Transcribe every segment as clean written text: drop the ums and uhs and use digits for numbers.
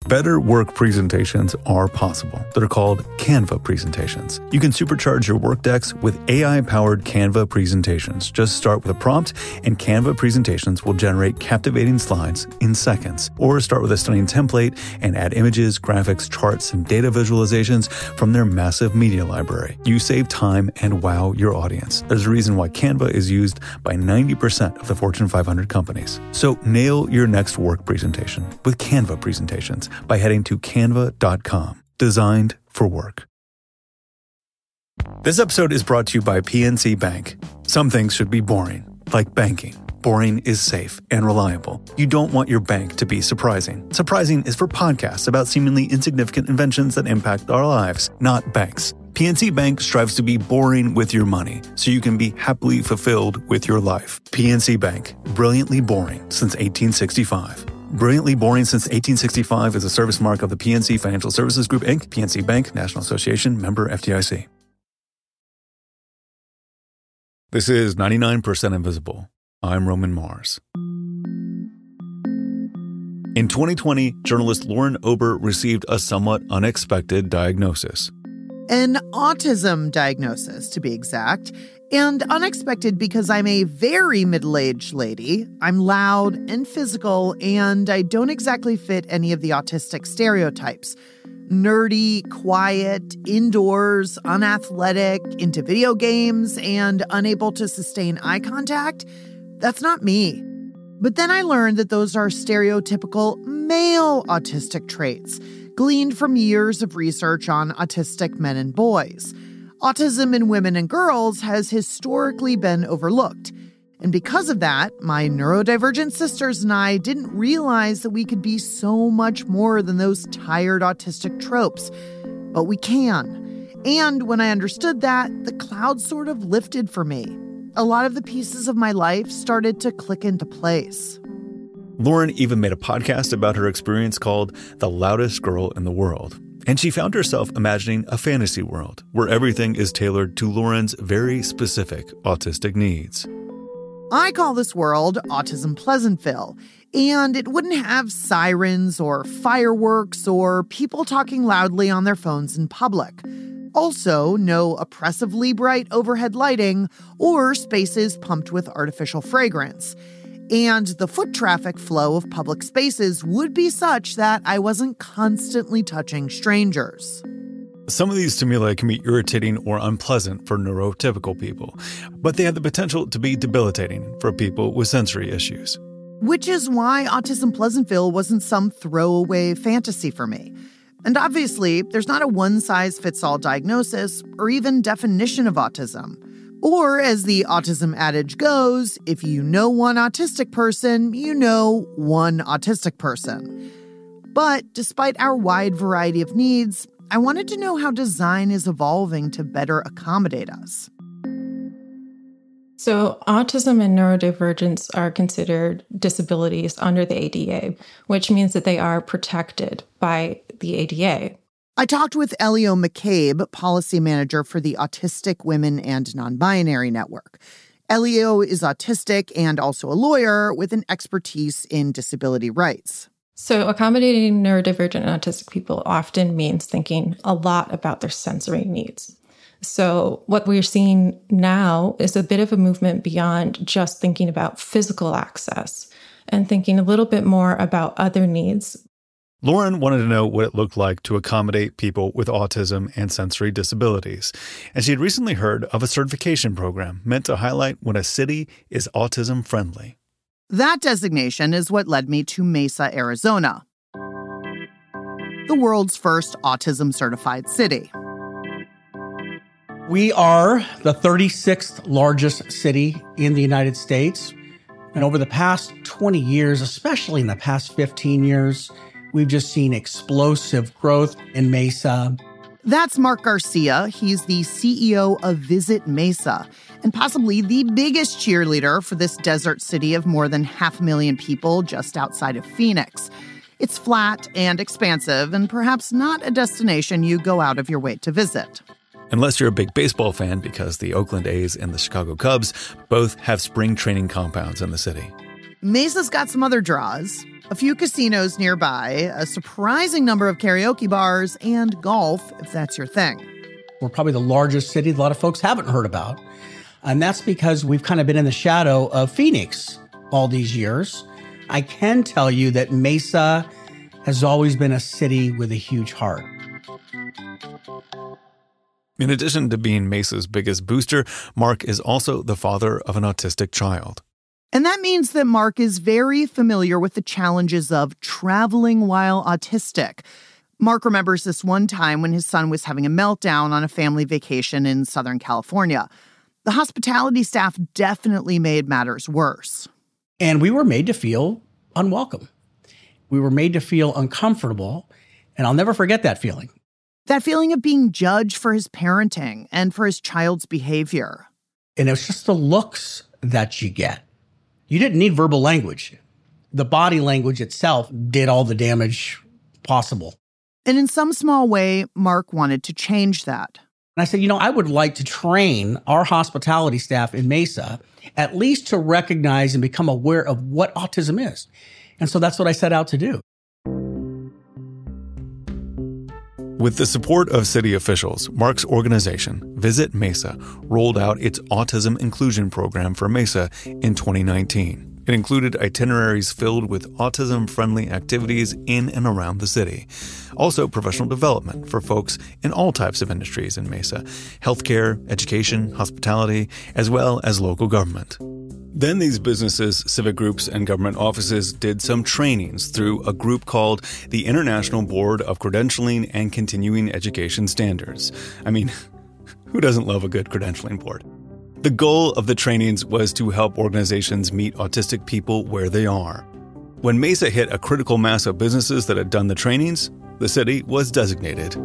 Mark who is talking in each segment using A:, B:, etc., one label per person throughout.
A: Better work presentations are possible. They're called Canva presentations. You can supercharge your work decks with AI-powered Canva presentations. Just start with a prompt, and Canva presentations will generate captivating slides in seconds. Or start with a stunning template and add images, graphics, charts, and data visualizations from their massive media library. You save time and wow your audience. There's a reason why Canva is used by 90% of the Fortune 500 companies. So nail your next work presentation with Canva presentations by heading to canva.com. Designed for work. This episode is brought to you by PNC Bank. Some things should be boring, like banking. Boring is safe and reliable. You don't want your bank to be surprising. Surprising is for podcasts about seemingly insignificant inventions that impact our lives, not banks. PNC Bank strives to be boring with your money so you can be happily fulfilled with your life. PNC Bank, brilliantly boring since 1865. Brilliantly Boring Since 1865 is a service mark of the PNC Financial Services Group, Inc., PNC Bank, National Association, member FDIC. This is 99% Invisible. I'm Roman Mars. In 2020, journalist Lauren Ober received a somewhat unexpected diagnosis.
B: An autism diagnosis, to be exact. And unexpected because I'm a very middle-aged lady. I'm loud and physical, and I don't exactly fit any of the autistic stereotypes. Nerdy, quiet, indoors, unathletic, into video games, and unable to sustain eye contact. That's not me. But then I learned that those are stereotypical male autistic traits, gleaned from years of research on autistic men and boys. Autism in women and girls has historically been overlooked. And because of that, my neurodivergent sisters and I didn't realize that we could be so much more than those tired autistic tropes. But we can. And when I understood that, the cloud sort of lifted for me. A lot of the pieces of my life started to click into place.
A: Lauren even made a podcast about her experience called The Loudest Girl in the World. And she found herself imagining a fantasy world where everything is tailored to Lauren's very specific autistic needs.
B: I call this world Autism Pleasantville, and it wouldn't have sirens or fireworks or people talking loudly on their phones in public. Also, no oppressively bright overhead lighting or spaces pumped with artificial fragrance. And the foot traffic flow of public spaces would be such that I wasn't constantly touching strangers.
A: Some of these stimuli can be irritating or unpleasant for neurotypical people, but they have the potential to be debilitating for people with sensory issues.
B: Which is why Autism Pleasantville wasn't some throwaway fantasy for me. And obviously, there's not a one-size-fits-all diagnosis or even definition of autism. Or, as the autism adage goes, if you know one autistic person, you know one autistic person. But despite our wide variety of needs, I wanted to know how design is evolving to better accommodate us.
C: So autism and neurodivergence are considered disabilities under the ADA, which means that they are protected by the ADA.
B: I talked with Elio McCabe, policy manager for the Autistic Women and Non-Binary Network. Elio is autistic and also a lawyer with an expertise in disability rights.
C: So accommodating neurodivergent and autistic people often means thinking a lot about their sensory needs. So what we're seeing now is a bit of a movement beyond just thinking about physical access and thinking a little bit more about other needs.
A: Lauren wanted to know what it looked like to accommodate people with autism and sensory disabilities. And she had recently heard of a certification program meant to highlight when a city is autism-friendly.
B: That designation is what led me to Mesa, Arizona, the world's first autism-certified city.
D: We are the 36th largest city in the United States. And over the past 20 years, especially in the past 15 years, we've just seen explosive growth in Mesa.
B: That's Mark Garcia. He's the CEO of Visit Mesa, and possibly the biggest cheerleader for this desert city of more than 500,000 people just outside of Phoenix. It's flat and expansive, and perhaps not a destination you go out of your way to visit.
A: Unless you're a big baseball fan, because the Oakland A's and the Chicago Cubs both have spring training compounds in the city.
B: Mesa's got some other draws. a few casinos nearby, a surprising number of karaoke bars, and golf, if that's your thing.
D: We're probably the largest city a lot of folks haven't heard about. And that's because we've kind of been in the shadow of Phoenix all these years. I can tell you that Mesa has always been a city with a huge heart.
A: In addition to being Mesa's biggest booster, Mark is also the father of an autistic child.
B: And that means that Mark is very familiar with the challenges of traveling while autistic. Mark remembers this one time when his son was having a meltdown on a family vacation in Southern California. The hospitality staff definitely made matters worse.
D: And we were made to feel unwelcome. We were made to feel uncomfortable. And I'll never forget that feeling.
B: That feeling of being judged for his parenting and for his child's behavior.
D: And it was just the looks that you get. You didn't need verbal language. The body language itself did all the damage possible.
B: And in some small way, Mark wanted to change that.
D: And I said, I would like to train our hospitality staff in Mesa at least to recognize and become aware of what autism is. And so that's what I set out to do.
A: With the support of city officials, Mark's organization, Visit Mesa, rolled out its Autism Inclusion Program for Mesa in 2019. It included itineraries filled with autism-friendly activities in and around the city. Also, professional development for folks in all types of industries in Mesa: healthcare, education, hospitality, as well as local government. Then these businesses, civic groups, and government offices did some trainings through a group called the International Board of Credentialing and Continuing Education Standards. I mean, who doesn't love a good credentialing board? The goal of the trainings was to help organizations meet autistic people where they are. When Mesa hit a critical mass of businesses that had done the trainings, the city was designated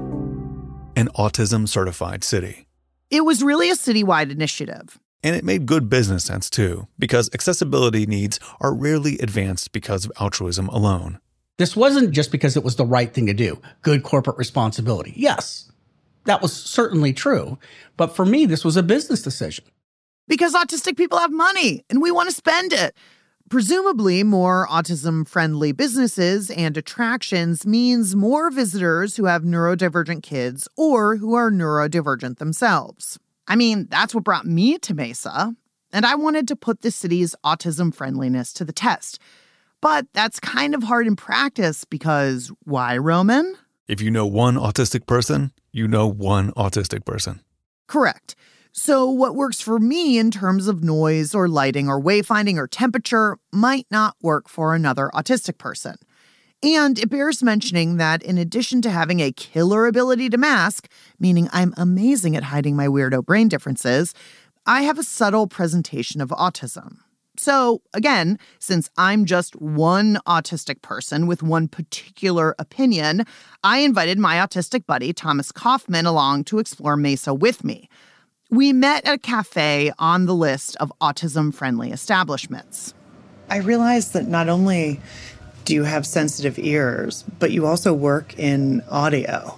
A: an autism-certified city.
B: It was really a citywide initiative.
A: And it made good business sense, too, because accessibility needs are rarely advanced because of altruism alone.
D: This wasn't just because it was the right thing to do, good corporate responsibility. Yes, that was certainly true. But for me, this was a business decision.
B: Because autistic people have money, and we want to spend it. Presumably, more autism-friendly businesses and attractions means more visitors who have neurodivergent kids or who are neurodivergent themselves. I mean, that's what brought me to Mesa, and I wanted to put the city's autism friendliness to the test. But that's kind of hard in practice because why, Roman?
A: If you know one autistic person, you know one autistic person.
B: Correct. So what works for me in terms of noise or lighting or wayfinding or temperature might not work for another autistic person. And it bears mentioning that in addition to having a killer ability to mask, meaning I'm amazing at hiding my weirdo brain differences, I have a subtle presentation of autism. So again, since I'm just one autistic person with one particular opinion, I invited my autistic buddy, Thomas Kaufman, along to explore Mesa with me. We met at a cafe on the list of autism-friendly establishments.
E: I realized that not only do you have sensitive ears, but you also work in audio.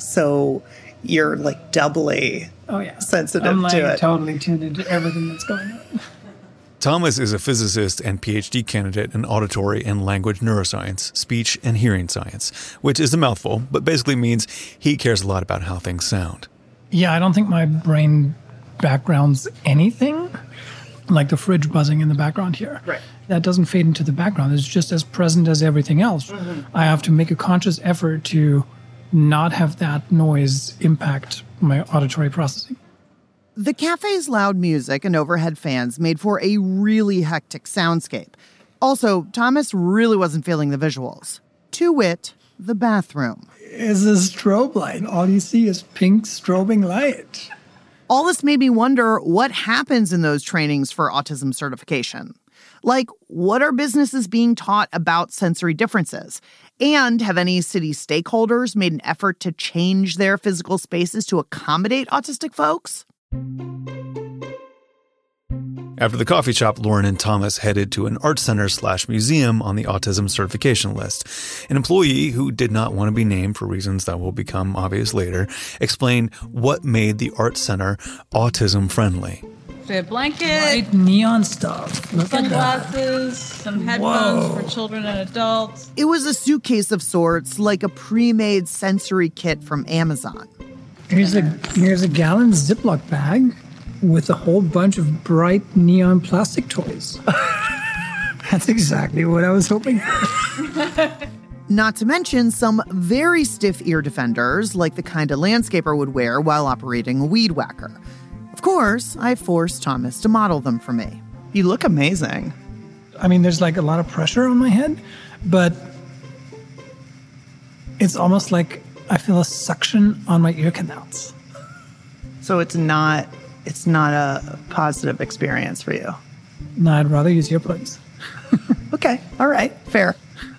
E: So you're like doubly sensitive
F: I'm
E: to it.
F: Totally tuned into everything that's going on.
A: Thomas is a physicist and PhD candidate in auditory and language neuroscience, speech and hearing science, which is a mouthful, but basically means he cares a lot about how things sound.
F: Yeah, I don't think my brain background's anything like the fridge buzzing in the background here.
E: Right.
F: That doesn't fade into the background. It's just as present as everything else. I have to make a conscious effort to not have that noise impact my auditory processing.
B: The cafe's loud music and overhead fans made for a really hectic soundscape. Also, Thomas really wasn't feeling the visuals. To wit, the bathroom.
F: It's a strobe light. All you see is pink strobing light.
B: All this made me wonder what happens in those trainings for autism certification. Like, what are businesses being taught about sensory differences? And have any city stakeholders made an effort to change their physical spaces to accommodate autistic folks?
A: After the coffee shop, Lauren and Thomas headed to an art center/museum on the autism certification list. An employee who did not want to be named for reasons that will become obvious later explained what made the art center autism friendly.
G: a blanket,
F: Bright neon stuff. Look at that.
G: sunglasses, some headphones
F: Whoa.
G: for children and adults.
B: It was a suitcase of sorts, like a pre-made sensory kit from Amazon.
F: Here's a gallon Ziploc bag with a whole bunch of bright neon plastic toys. That's exactly what I was hoping for.
B: Not to mention some very stiff ear defenders, like the kind a landscaper would wear while operating a weed whacker. Of course, I forced Thomas to model them for me.
E: You look amazing.
F: I mean, there's like a lot of pressure on my head, but it's almost like I feel a suction on my ear canals.
E: So it's not a positive experience for you.
F: No, I'd rather use earplugs.
E: Okay. All right. Fair.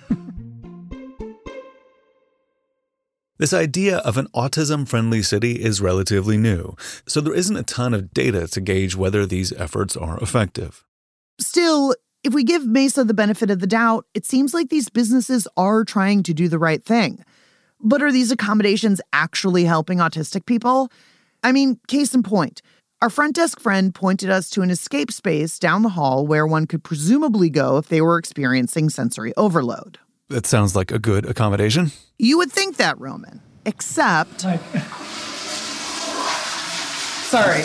A: This idea of an autism-friendly city is relatively new, so there isn't a ton of data to gauge whether these efforts are effective.
B: Still, if we give Mesa the benefit of the doubt, it seems like these businesses are trying to do the right thing. But are these accommodations actually helping autistic people? I mean, case in point, our front desk friend pointed us to an escape space down the hall where one could presumably go if they were experiencing sensory overload.
A: That sounds like a good accommodation.
B: You would think that, Roman. Except...
E: Sorry.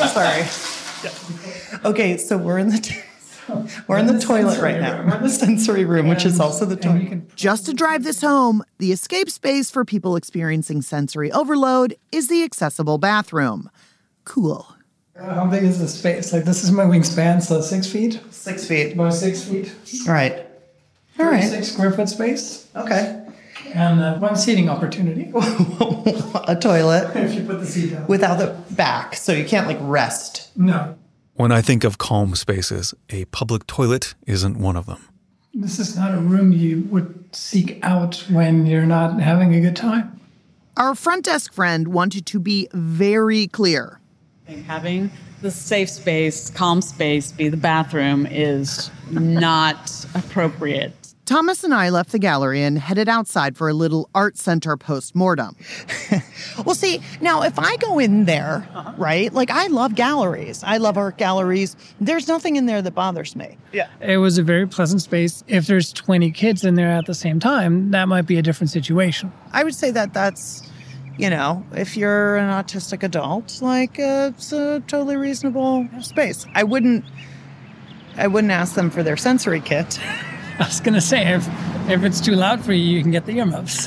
E: Okay, so we're in the toilet right now. We're in the sensory room, which is also the toilet.
B: Just to drive this home, the escape space for people experiencing sensory overload is the accessible bathroom. Cool.
F: How big is the space? Like, this is my wingspan, so 6 feet?
E: 6 feet.
F: About 6 feet.
E: All right. All right.
F: 6 square foot space.
E: Okay.
F: And one seating opportunity.
E: A toilet.
F: If you put the seat down.
E: Without the back, so you can't, like, rest.
F: No.
A: When I think of calm spaces, a public toilet isn't one of them.
F: This is not a room you would seek out when you're not having a good time.
B: Our front desk friend wanted to be very clear.
G: Having the safe space, calm space be the bathroom is not appropriate.
B: Thomas and I left the gallery and headed outside for a little art center post-mortem.
E: Well, see, now if I go in there, right, like I love galleries. I love art galleries. There's nothing in there that bothers me. Yeah.
F: It was a very pleasant space. If there's 20 kids in there at the same time, that might be a different situation.
E: I would say that that's, you know, if you're an autistic adult, like it's a totally reasonable space. I wouldn't ask them for their sensory kit.
F: I was going to say, if it's too loud for you, you can get the earmuffs.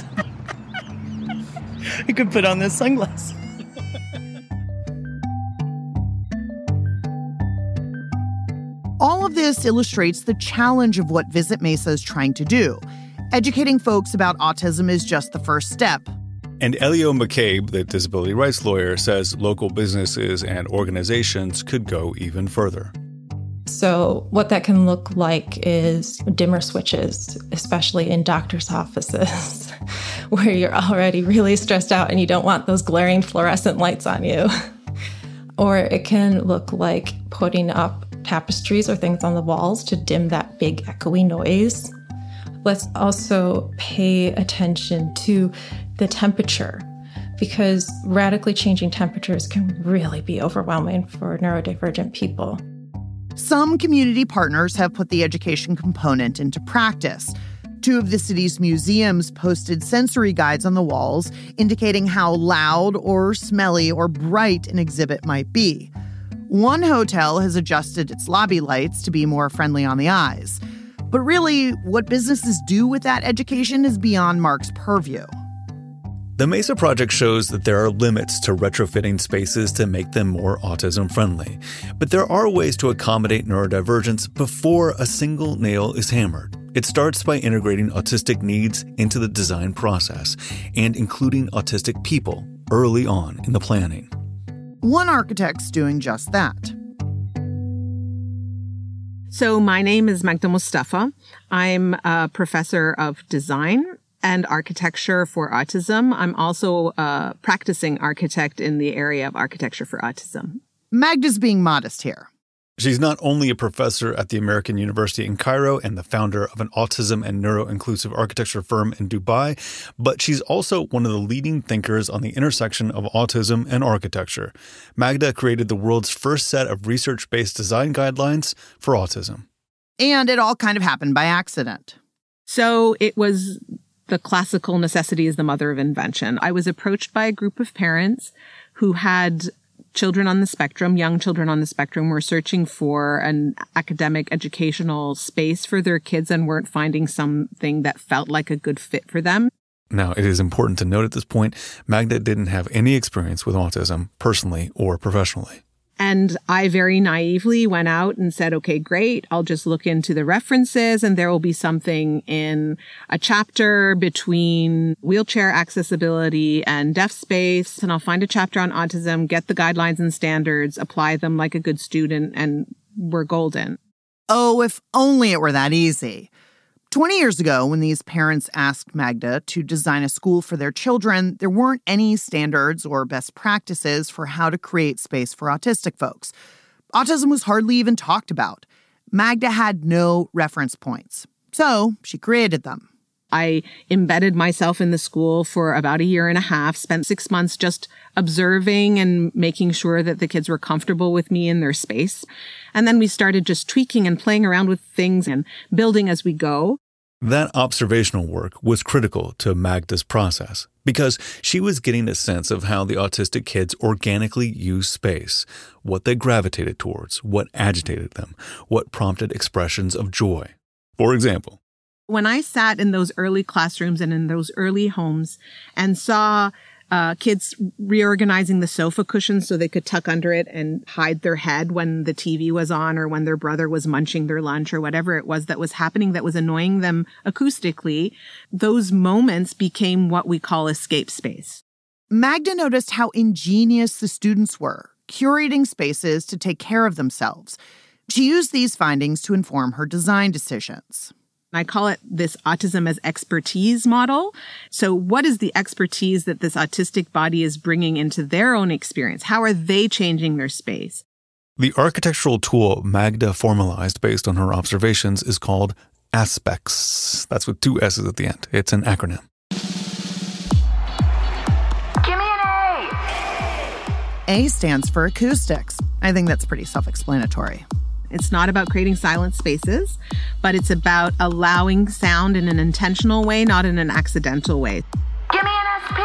E: You could put on this sunglasses.
B: All of this illustrates the challenge of what Visit Mesa is trying to do. Educating folks about autism is just the first step.
A: And Elio McCabe, the disability rights lawyer, says local businesses and organizations could go even further.
C: So what that can look like is dimmer switches, especially in doctor's offices, where you're already really stressed out and you don't want those glaring fluorescent lights on you. Or it can look like putting up tapestries or things on the walls to dim that big echoey noise. Let's also pay attention to the temperature, because radically changing temperatures can really be overwhelming for neurodivergent people.
B: Some community partners have put the education component into practice. 2 of the city's museums posted sensory guides on the walls indicating how loud or smelly or bright an exhibit might be. One hotel has adjusted its lobby lights to be more friendly on the eyes. But really, what businesses do with that education is beyond Mark's purview.
A: The Mesa Project shows that there are limits to retrofitting spaces to make them more autism-friendly. But there are ways to accommodate neurodivergence before a single nail is hammered. It starts by integrating autistic needs into the design process and including autistic people early on in the planning.
B: One architect's doing just that.
H: So my name is Magda Mustafa. I'm a professor of design and architecture for autism. I'm also a practicing architect in the area of architecture for autism.
B: Magda's being modest here.
A: She's not only a professor at the American University in Cairo and the founder of an autism and neuro-inclusive architecture firm in Dubai, but she's also one of the leading thinkers on the intersection of autism and architecture. Magda created the world's first set of research-based design guidelines for autism.
B: And it all kind of happened by accident.
H: So it was the classical necessity is the mother of invention. I was approached by a group of parents who had children on the spectrum, young children on the spectrum, were searching for an academic educational space for their kids and weren't finding something that felt like a good fit for them.
A: Now, it is important to note at this point, Magda didn't have any experience with autism, personally or professionally.
H: And I very naively went out and said, okay, great. I'll just look into the references and there will be something in a chapter between wheelchair accessibility and deaf space. And I'll find a chapter on autism, get the guidelines and standards, apply them like a good student, and we're golden.
B: Oh, if only it were that easy. 20 years ago, when these parents asked Magda to design a school for their children, there weren't any standards or best practices for how to create space for autistic folks. Autism was hardly even talked about. Magda had no reference points, so she created them.
H: I embedded myself in the school for about a year and a half, spent 6 months just observing and making sure that the kids were comfortable with me in their space. And then we started just tweaking and playing around with things and building as we go.
A: That observational work was critical to Magda's process because she was getting a sense of how the autistic kids organically use space, what they gravitated towards, what agitated them, what prompted expressions of joy. For example,
H: when I sat in those early classrooms and in those early homes and saw kids reorganizing the sofa cushions so they could tuck under it and hide their head when the TV was on or when their brother was munching their lunch or whatever it was that was happening that was annoying them acoustically, those moments became what we call escape space.
B: Magda noticed how ingenious the students were, curating spaces to take care of themselves. She used these findings to inform her design decisions.
H: I call it this autism as expertise model. So what is the expertise that this autistic body is bringing into their own experience? How are they changing their space?
A: The architectural tool Magda formalized based on her observations is called ASPECS. That's with 2 S's at the end. It's an acronym.
I: Give me an A!
B: A stands for acoustics. I think that's pretty self-explanatory.
H: It's not about creating silent spaces, but it's about allowing sound in an intentional way, not in an accidental way.
I: Give me an SP!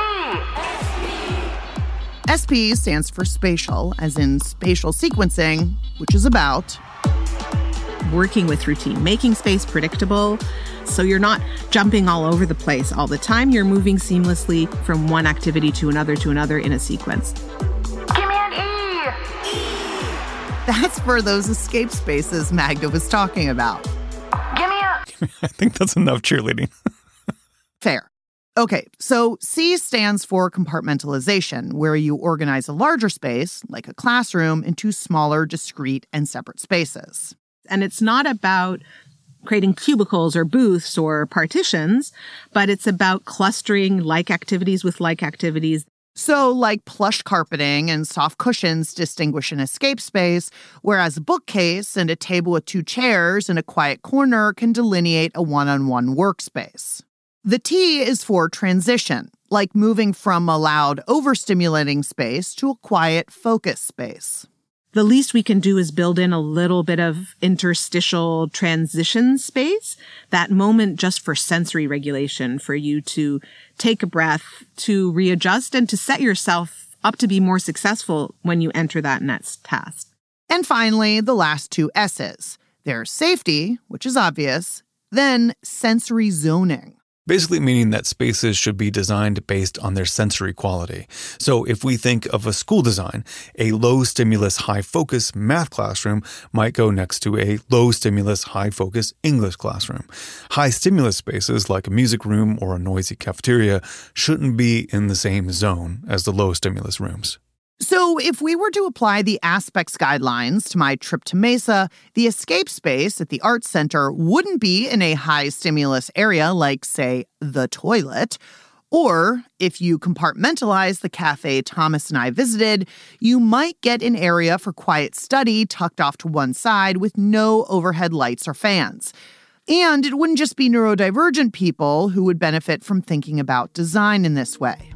B: SP stands for spatial, as in spatial sequencing, which is about
H: working with routine, making space predictable. So you're not jumping all over the place all the time. You're moving seamlessly from one activity to another in a sequence.
I: Give me an E!
B: That's for those escape spaces Magda was talking about.
I: Give me a...
A: I think that's enough cheerleading.
B: Fair. Okay, so C stands for compartmentalization, where you organize a larger space, like a classroom, into smaller, discrete, and separate spaces.
H: And it's not about creating cubicles or booths or partitions, but it's about clustering like activities with like activities.
B: So, like plush carpeting and soft cushions distinguish an escape space, whereas a bookcase and a table with 2 chairs in a quiet corner can delineate a one-on-one workspace. The T is for transition, like moving from a loud, overstimulating space to a quiet, focused space.
H: The least we can do is build in a little bit of interstitial transition space, that moment just for sensory regulation, for you to take a breath, to readjust, and to set yourself up to be more successful when you enter that next task.
B: And finally, the last 2 S's. There's safety, which is obvious, then sensory zoning.
A: Basically meaning that spaces should be designed based on their sensory quality. So if we think of a school design, a low-stimulus, high-focus math classroom might go next to a low-stimulus, high-focus English classroom. High-stimulus spaces like a music room or a noisy cafeteria shouldn't be in the same zone as the low-stimulus rooms.
B: So if we were to apply the ASPECS guidelines to my trip to Mesa, the escape space at the Arts Center wouldn't be in a high-stimulus area like, say, the toilet. Or, if you compartmentalize the cafe Thomas and I visited, you might get an area for quiet study tucked off to one side with no overhead lights or fans. And it wouldn't just be neurodivergent people who would benefit from thinking about design in this way.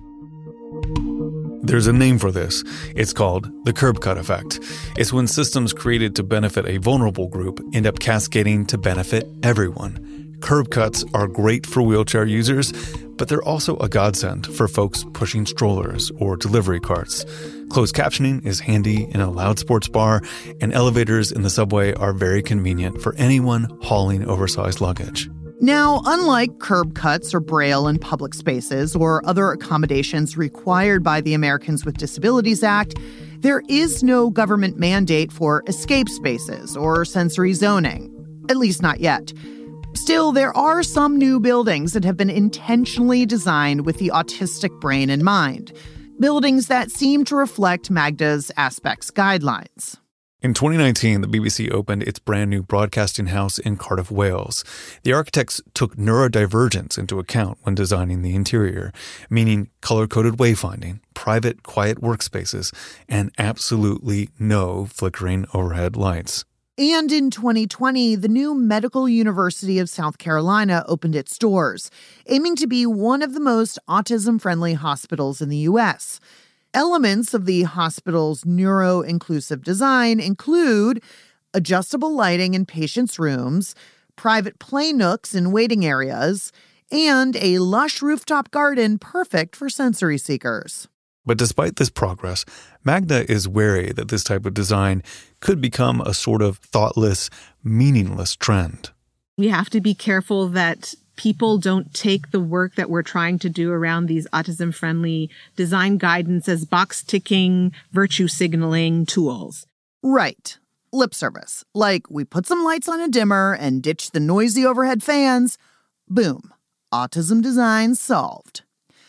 A: There's a name for this. It's called the curb cut effect. It's when systems created to benefit a vulnerable group end up cascading to benefit everyone. Curb cuts are great for wheelchair users, but they're also a godsend for folks pushing strollers or delivery carts. Closed captioning is handy in a loud sports bar, and elevators in the subway are very convenient for anyone hauling oversized luggage.
B: Now, unlike curb cuts or braille in public spaces or other accommodations required by the Americans with Disabilities Act, there is no government mandate for escape spaces or sensory zoning, at least not yet. Still, there are some new buildings that have been intentionally designed with the autistic brain in mind, buildings that seem to reflect Magda's Aspects guidelines.
A: In 2019, the BBC opened its brand new broadcasting house in Cardiff, Wales. The architects took neurodivergence into account when designing the interior, meaning color-coded wayfinding, private, quiet workspaces, and absolutely no flickering overhead lights.
B: And in 2020, the new Medical University of South Carolina opened its doors, aiming to be one of the most autism-friendly hospitals in the U.S. Elements of the hospital's neuro-inclusive design include adjustable lighting in patients' rooms, private play nooks in waiting areas, and a lush rooftop garden perfect for sensory seekers.
A: But despite this progress, Magda is wary that this type of design could become a sort of thoughtless, meaningless trend.
H: We have to be careful that people don't take the work that we're trying to do around these autism-friendly design guidance as box-ticking, virtue signaling tools.
B: Right. Lip service. Like, we put some lights on a dimmer and ditch the noisy overhead fans. Boom. Autism design solved.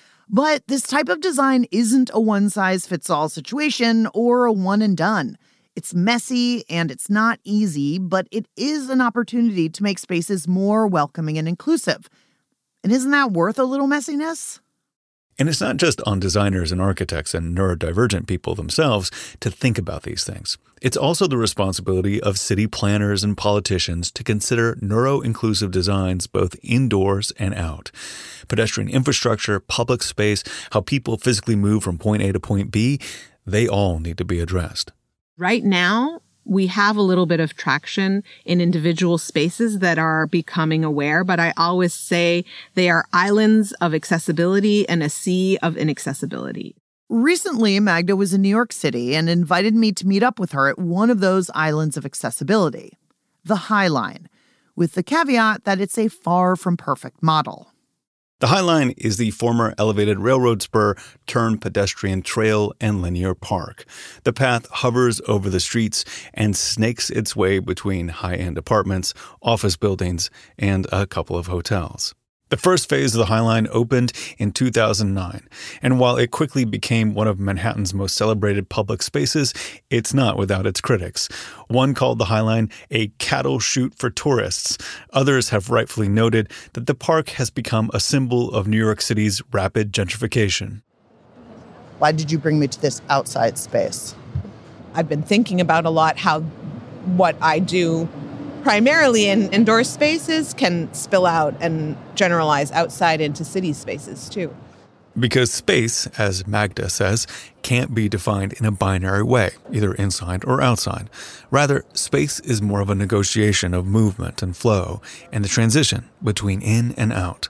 B: But this type of design isn't a one-size-fits-all situation or a one-and-done. It's messy and it's not easy, but it is an opportunity to make spaces more welcoming and inclusive. And isn't that worth a little messiness?
A: And it's not just on designers and architects and neurodivergent people themselves to think about these things. It's also the responsibility of city planners and politicians to consider neuro-inclusive designs both indoors and out. Pedestrian infrastructure, public space, how people physically move from point A to point B, they all need to be addressed.
H: Right now, we have a little bit of traction in individual spaces that are becoming aware, but I always say they are islands of accessibility and a sea of inaccessibility.
B: Recently, Magda was in New York City and invited me to meet up with her at one of those islands of accessibility, the High Line, with the caveat that it's a far from perfect model.
A: The High Line is the former elevated railroad spur turned pedestrian trail and linear park. The path hovers over the streets and snakes its way between high-end apartments, office buildings, and a couple of hotels. The first phase of the High Line opened in 2009, and while it quickly became one of Manhattan's most celebrated public spaces, it's not without its critics. One called the High Line a cattle chute for tourists. Others have rightfully noted that the park has become a symbol of New York City's rapid gentrification.
B: Why did you bring me to this outside space?
J: I've been thinking about a lot how what I do primarily in indoor spaces can spill out and generalize outside into city spaces too.
A: Because space, as Magda says, can't be defined in a binary way, either inside or outside. Rather, space is more of a negotiation of movement and flow and the transition between in and out.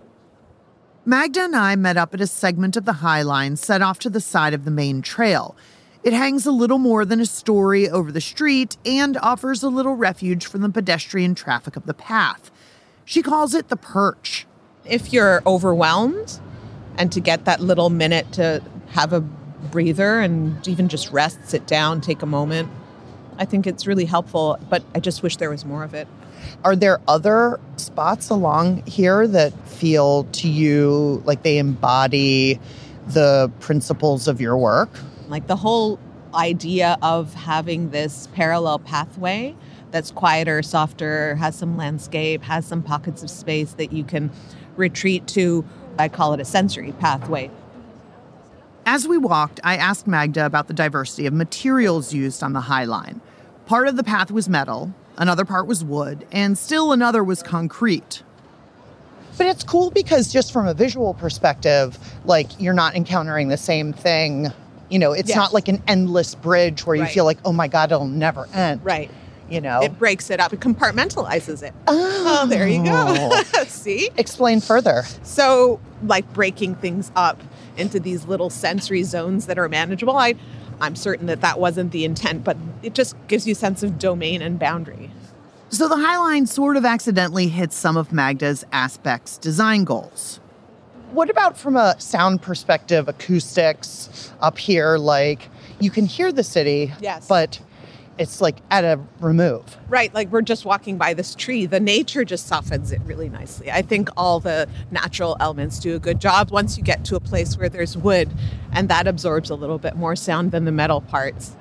B: Magda and I met up at a segment of the High Line set off to the side of the main trail. It hangs a little more than a story over the street and offers a little refuge from the pedestrian traffic of the path. She calls it the perch.
J: If you're overwhelmed and to get that little minute to have a breather and even just rest, sit down, take a moment, I think it's really helpful, but I just wish there was more of it.
B: Are there other spots along here that feel to you like they embody the principles of your work?
J: Like the whole idea of having this parallel pathway that's quieter, softer, has some landscape, has some pockets of space that you can retreat to I call it a sensory pathway.
B: As we walked, I asked Magda about the diversity of materials used on the High Line. Part of the path was metal, another part was wood, and still another was concrete.
E: But it's cool because just from a visual perspective, like, you're not encountering the same thing. You know, it's not like an endless bridge where you feel like, oh my God, it'll never end.
J: Right.
E: You know?
J: It breaks it up. It compartmentalizes it. Oh, there you go. See?
E: Explain further.
J: So, like, breaking things up into these little sensory zones that are manageable. I'm certain that wasn't the intent, but it just gives you a sense of domain and boundary.
B: So the High Line sort of accidentally hits some of Magda's Aspects design goals.
E: What about from a sound perspective, acoustics up here? Like, you can hear the city, but it's like at a remove.
J: Right, like we're just walking by this tree. The nature just softens it really nicely. I think all the natural elements do a good job once you get to a place where there's wood, and that absorbs a little bit more sound than the metal parts.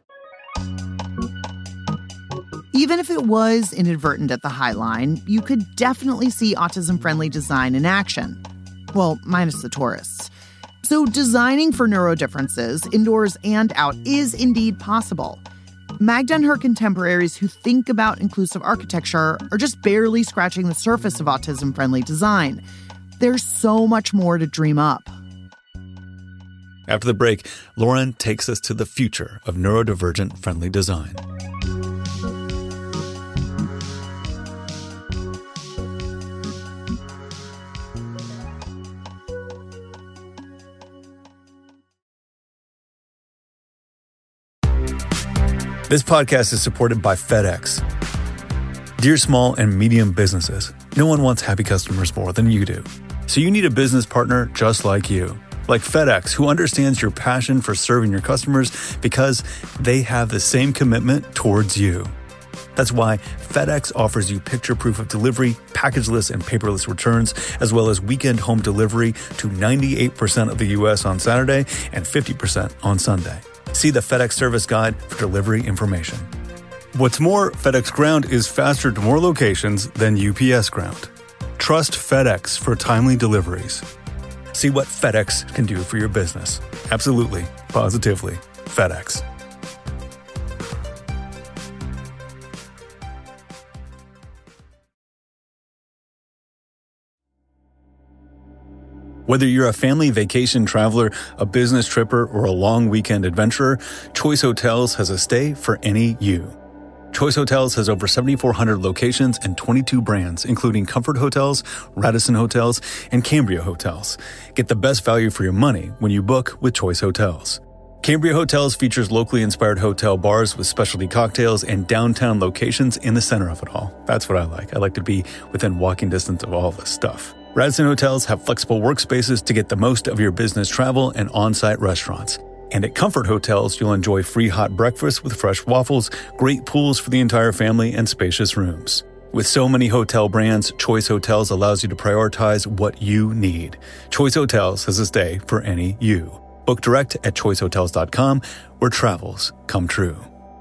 B: Even if it was inadvertent at the High Line, you could definitely see autism-friendly design in action. Well, minus the tourists. So designing for neurodifferences, indoors and out, is indeed possible. Magda and her contemporaries who think about inclusive architecture are just barely scratching the surface of autism-friendly design. There's so much more to dream up.
A: After the break, Lauren takes us to the future of neurodivergent friendly design. This podcast is supported by FedEx. Dear small and medium businesses, no one wants happy customers more than you do. So you need a business partner just like you. Like FedEx, who understands your passion for serving your customers because they have the same commitment towards you. That's why FedEx offers you picture proof of delivery, packageless and paperless returns, as well as weekend home delivery to 98% of the U.S. on Saturday and 50% on Sunday. See the FedEx service guide for delivery information. What's more, FedEx Ground is faster to more locations than UPS Ground. Trust FedEx for timely deliveries. See what FedEx can do for your business. Absolutely, positively, FedEx. Whether you're a family vacation traveler, a business tripper, or a long weekend adventurer, Choice Hotels has a stay for any you. Choice Hotels has over 7,400 locations and 22 brands, including Comfort Hotels, Radisson Hotels, and Cambria Hotels. Get the best value for your money when you book with Choice Hotels. Cambria Hotels features locally inspired hotel bars with specialty cocktails and downtown locations in the center of it all. That's what I like. I like to be within walking distance of all this stuff. Radisson Hotels have flexible workspaces to get the most of your business travel and on-site restaurants. And at Comfort Hotels, you'll enjoy free hot breakfast with fresh waffles, great pools for the entire family, and spacious rooms. With so many hotel brands, Choice Hotels allows you to prioritize what you need. Choice Hotels has a stay for any you. Book direct at choicehotels.com, where travels come true.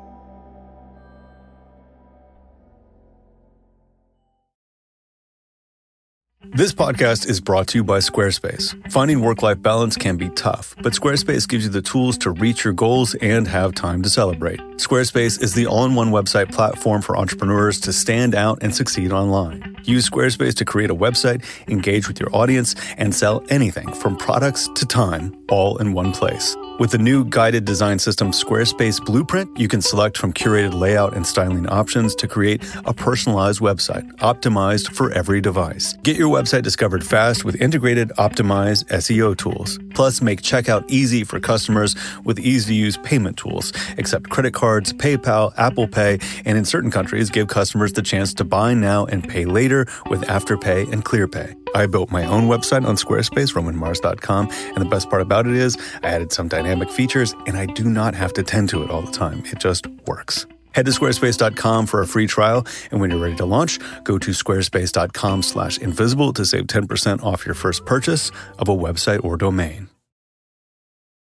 A: This podcast is brought to you by Squarespace. Finding work-life balance can be tough, but Squarespace gives you the tools to reach your goals and have time to celebrate. Squarespace is the all-in-one website platform for entrepreneurs to stand out and succeed online. Use Squarespace to create a website, engage with your audience, and sell anything from products to time, all in one place. With the new guided design system Squarespace Blueprint, you can select from curated layout and styling options to create a personalized website, optimized for every device. Get your website discovered fast with integrated, optimized SEO tools. Plus, make checkout easy for customers with easy-to-use payment tools. Accept credit cards, PayPal, Apple Pay, and in certain countries, give customers the chance to buy now and pay later with Afterpay and ClearPay. I built my own website on Squarespace, RomanMars.com, and the best part about it is I added some dynamic features, and I do not have to tend to it all the time. It just works. Head to squarespace.com for a free trial, and when you're ready to launch, go to squarespace.com/invisible to save 10% off your first purchase of a website or domain.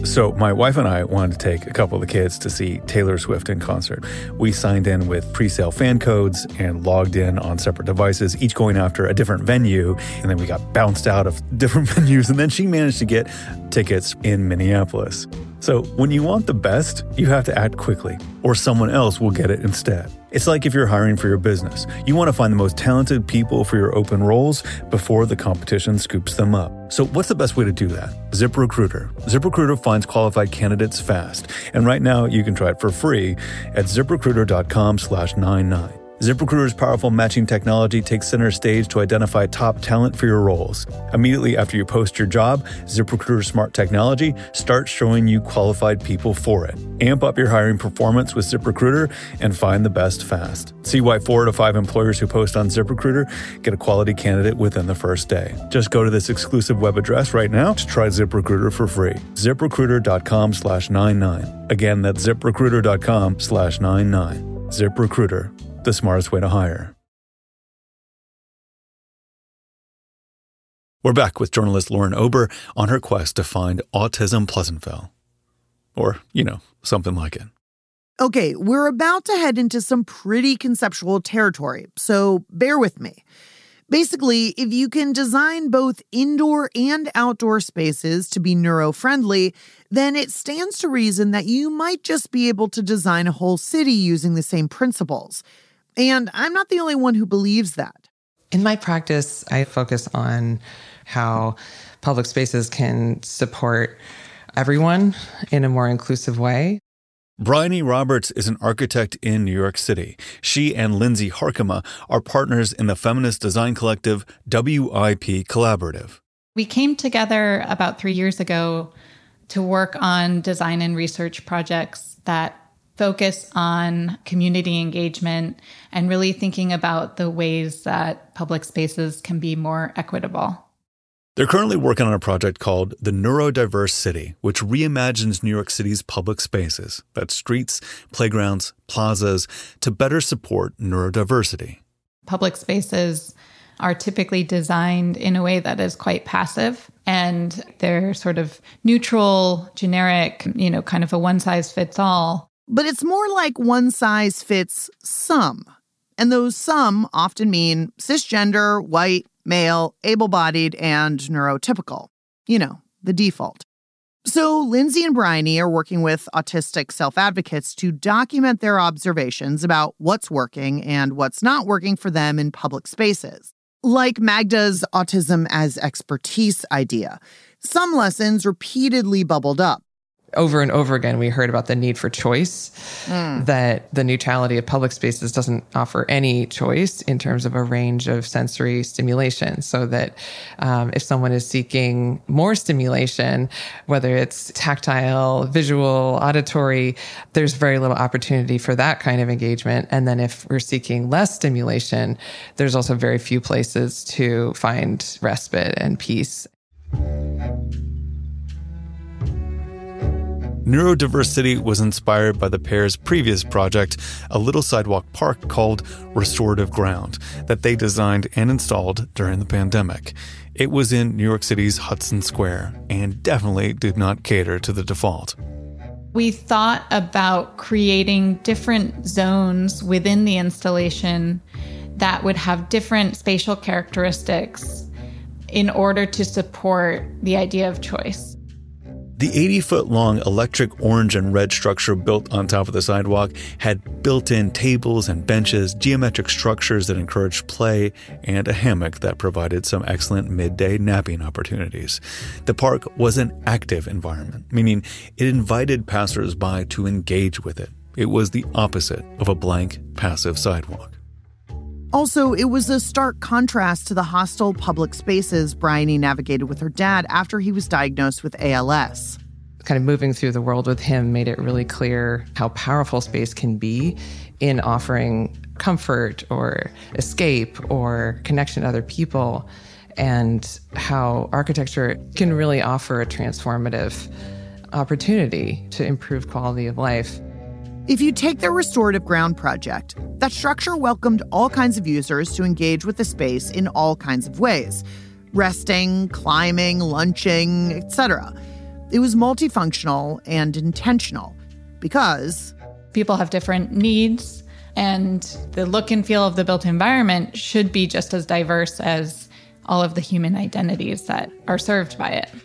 A: So my wife and I wanted to take a couple of the kids to see Taylor Swift in concert. We signed in with pre-sale fan codes and logged in on separate devices, each going after a different venue. And then we got bounced out of different venues. And then she managed to get tickets in Minneapolis. So when you want the best, you have to act quickly, or someone else will get it instead. It's like if you're hiring for your business. You want to find the most talented people for your open roles before the competition scoops them up. So what's the best way to do that? ZipRecruiter. ZipRecruiter finds qualified candidates fast. And right now you can try it for free at ZipRecruiter.com/99. ZipRecruiter's powerful matching technology takes center stage to identify top talent for your roles. Immediately after you post your job, ZipRecruiter's smart technology starts showing you qualified people for it. Amp up your hiring performance with ZipRecruiter and find the best fast. See why 4 out of 5 employers who post on ZipRecruiter get a quality candidate within the first day. Just go to this exclusive web address right now to try ZipRecruiter for free. ZipRecruiter.com/99. Again, that's ZipRecruiter.com/99. ZipRecruiter. The smartest way to hire. We're back with journalist Lauren Ober on her quest to find Autism Pleasantville. Or, something like it.
B: Okay, we're about to head into some pretty conceptual territory, so bear with me. Basically, if you can design both indoor and outdoor spaces to be neuro-friendly, then it stands to reason that you might just be able to design a whole city using the same principles. And I'm not the only one who believes that.
K: In my practice, I focus on how public spaces can support everyone in a more inclusive way.
A: Bryony Roberts is an architect in New York City. She and Lindsay Harkema are partners in the feminist design collective WIP Collaborative.
L: We came together about 3 years ago to work on design and research projects that focus on community engagement and really thinking about the ways that public spaces can be more equitable.
A: They're currently working on a project called The Neurodiverse City, which reimagines New York City's public spaces, that's streets, playgrounds, plazas, to better support neurodiversity.
L: Public spaces are typically designed in a way that is quite passive, and they're sort of neutral, generic, kind of a one-size-fits-all.
B: But it's more like one size fits some. And those some often mean cisgender, white, male, able-bodied, and neurotypical. The default. So Lindsay and Bryony are working with autistic self-advocates to document their observations about what's working and what's not working for them in public spaces. Like Magda's autism as expertise idea. Some lessons repeatedly bubbled up.
K: Over and over again, we heard about the need for choice, that the neutrality of public spaces doesn't offer any choice in terms of a range of sensory stimulation. So that if someone is seeking more stimulation, whether it's tactile, visual, auditory, there's very little opportunity for that kind of engagement. And then if we're seeking less stimulation, there's also very few places to find respite and peace.
A: Neurodiverse City was inspired by the pair's previous project, a little sidewalk park called Restorative Ground, that they designed and installed during the pandemic. It was in New York City's Hudson Square and definitely did not cater to the default.
L: We thought about creating different zones within the installation that would have different spatial characteristics in order to support the idea of choice.
A: The 80-foot-long electric orange and red structure built on top of the sidewalk had built-in tables and benches, geometric structures that encouraged play, and a hammock that provided some excellent midday napping opportunities. The park was an active environment, meaning it invited passersby to engage with it. It was the opposite of a blank, passive sidewalk.
B: Also, it was a stark contrast to the hostile public spaces Bryony navigated with her dad after he was diagnosed with ALS.
K: Kind of moving through the world with him made it really clear how powerful space can be in offering comfort or escape or connection to other people, and how architecture can really offer a transformative opportunity to improve quality of life.
B: If you take the Restorative Ground project, that structure welcomed all kinds of users to engage with the space in all kinds of ways. Resting, climbing, lunching, etc. It was multifunctional and intentional because
L: people have different needs, and the look and feel of the built environment should be just as diverse as all of the human identities that are served by it.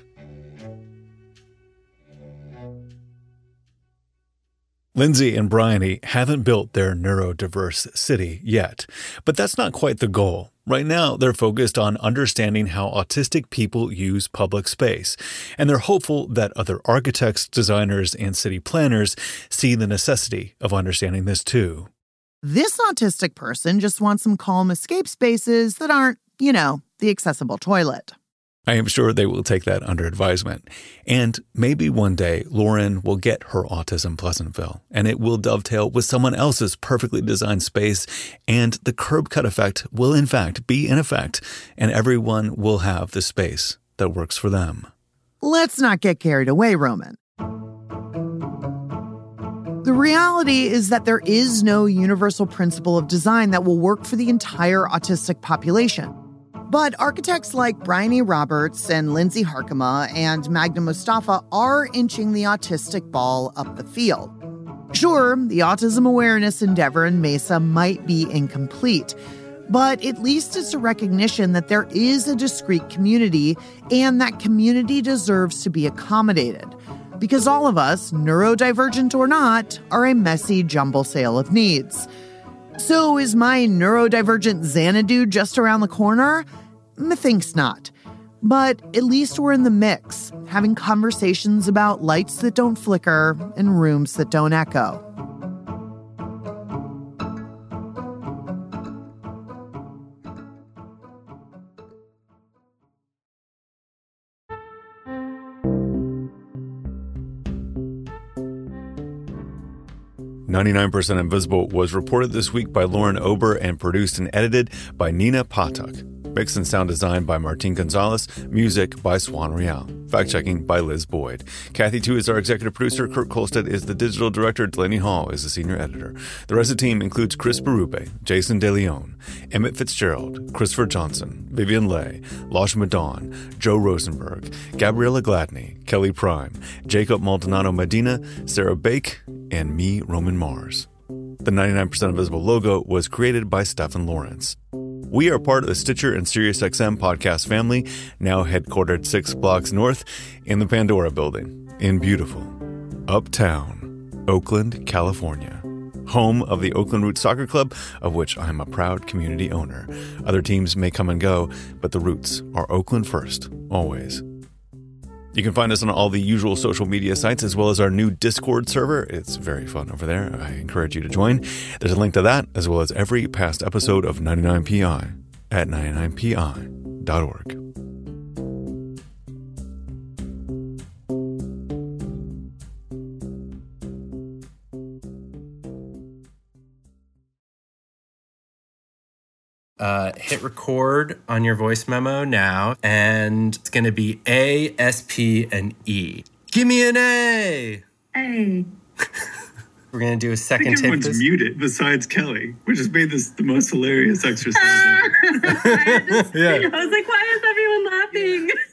A: Lindsay and Bryony haven't built their neurodiverse city yet, but that's not quite the goal. Right now, they're focused on understanding how autistic people use public space, and they're hopeful that other architects, designers, and city planners see the necessity of understanding this too.
B: This autistic person just wants some calm escape spaces that aren't, the accessible toilet.
A: I am sure they will take that under advisement. And maybe one day Lauren will get her Autism Pleasantville, and it will dovetail with someone else's perfectly designed space, and the curb cut effect will in fact be in effect, and everyone will have the space that works for them.
B: Let's not get carried away, Roman. The reality is that there is no universal principle of design that will work for the entire autistic population. But architects like Bryony Roberts and Lindsay Harkema and Magda Mustafa are inching the autistic ball up the field. Sure, the autism awareness endeavor in Mesa might be incomplete, but at least it's a recognition that there is a discrete community and that community deserves to be accommodated. Because all of us, neurodivergent or not, are a messy jumble sale of needs. So is my neurodivergent Xanadu just around the corner? Methinks not. But at least we're in the mix, having conversations about lights that don't flicker and rooms that don't echo.
A: "99% Invisible" was reported this week by Lauren Ober and produced and edited by Nina Patak. Mix and sound design by Martin Gonzalez. Music by Swan Real. Fact-checking by Liz Boyd. Kathy Tu is our executive producer. Kurt Kolstad is the digital director. Delaney Hall is the senior editor. The rest of the team includes Chris Berube, Jason DeLeon, Emmett Fitzgerald, Christopher Johnson, Vivian Leigh, Losh Madon, Joe Rosenberg, Gabriella Gladney, Kelly Prime, Jacob Maldonado Medina, Sarah Bake, and me, Roman Mars. The 99% Invisible logo was created by Stephen Lawrence. We are part of the Stitcher and SiriusXM podcast family, now headquartered 6 blocks north in the Pandora building in beautiful Uptown, Oakland, California. Home of the Oakland Roots Soccer Club, of which I am a proud community owner. Other teams may come and go, but the Roots are Oakland first, always. You can find us on all the usual social media sites, as well as our new Discord server. It's very fun over there. I encourage you to join. There's a link to that, as well as every past episode of 99PI at 99pi.org.
M: Hit record on your voice memo now, and it's going to be A, S, P, and E. Give me an A!
N: A.
M: We're going to do a second take.
N: Everyone's muted besides Kelly, which has made this the most hilarious exercise ever.
M: Yeah.
N: I was like, why is everyone laughing?